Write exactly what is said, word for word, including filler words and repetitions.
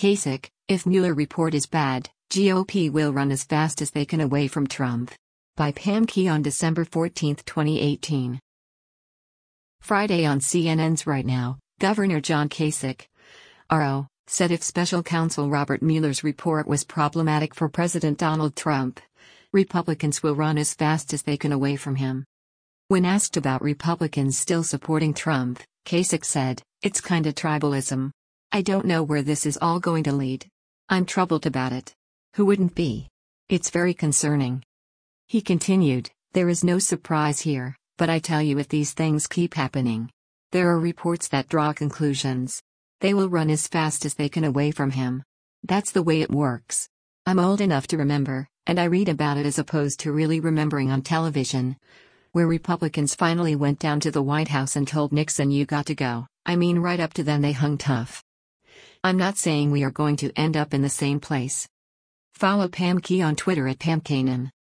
Kasich, if Mueller report is bad, G O P will run as fast as they can away from Trump. By Pam Key on December fourteenth, twenty eighteen. Friday on C N N's Right Now, Governor John Kasich, R O, said if special counsel Robert Mueller's report was problematic for President Donald Trump, Republicans will run as fast as they can away from him. When asked about Republicans still supporting Trump, Kasich said, "It's kinda tribalism. I don't know where this is all going to lead. I'm troubled about it. Who wouldn't be? It's very concerning." He continued, "There is no surprise here, but I tell you if these things keep happening, there are reports that draw conclusions. They will run as fast as they can away from him. That's the way it works. I'm old enough to remember, and I read about it as opposed to really remembering on television, where Republicans finally went down to the White House and told Nixon you got to go. I mean right up to then they hung tough. I'm not saying we are going to end up in the same place." Follow Pam Key on Twitter at Pam Kanan.